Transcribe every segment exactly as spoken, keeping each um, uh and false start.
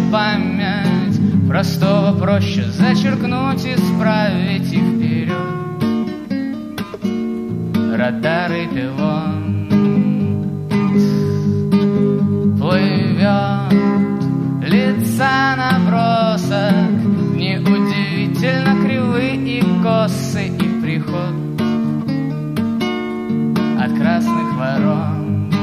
память. Простого проще зачеркнуть, исправить и вперед. Радар и пилот плывет, лица набросок, неудивительно кривые и косы, и приход от красных ворон.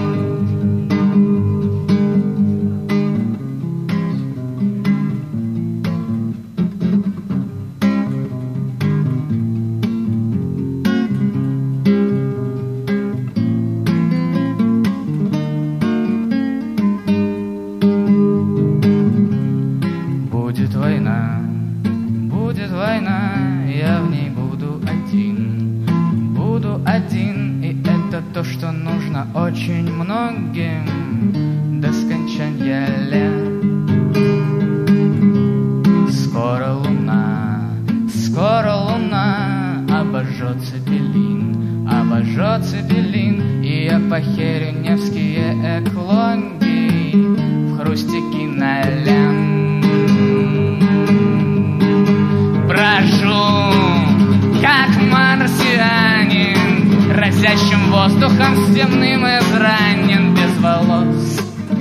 Будет война, будет война, я в ней буду один, буду один, и это то, что нужно очень многим до скончания лет. Скоро луна, скоро луна обожжет Цепелин, обожжет Цепелин, и я похерю невские эклонги в хрусте кинолент. Брожу, как марсианин, разящим воздухом стемным изранен, без волос,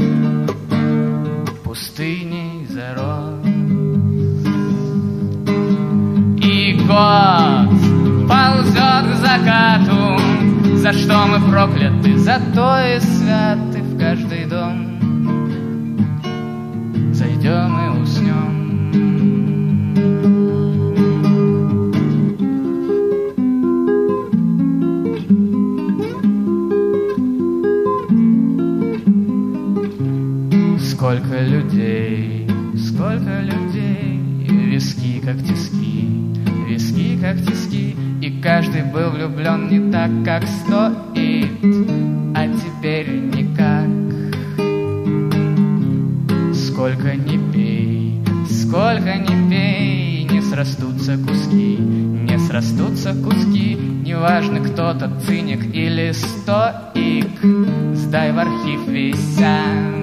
пустыней зарос. И год ползет к закату, за что мы прокляты, зато и святы. В каждый дом зайдем и уснем. Сколько людей, сколько людей, виски как тиски, виски как тиски, и каждый был влюблен не так, как стоит, а теперь никак. Сколько ни пей, сколько ни пей, не срастутся куски, не срастутся куски, неважно, кто-то циник или стоик, сдай в архив висят.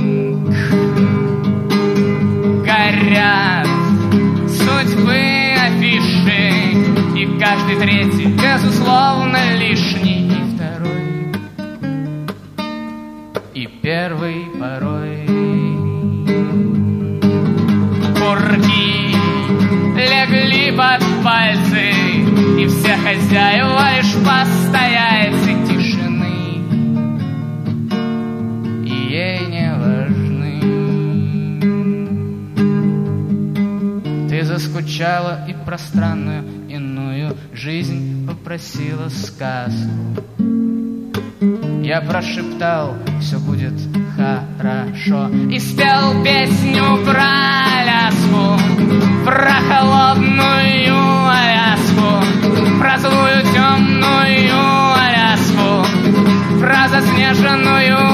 Горят судьбы афиши, и каждый третий, безусловно, лишний. И второй, и первый порой. Курки легли под пальцы, и все хозяева лишь постояльцы тишины, и ей не важны. Ты заскучала и пространную иную жизнь попросила сказку. Я прошептал, все будет хорошо, и спел песню про Аляску, про холодную Аляску, про злую темную Аляску, про заснеженную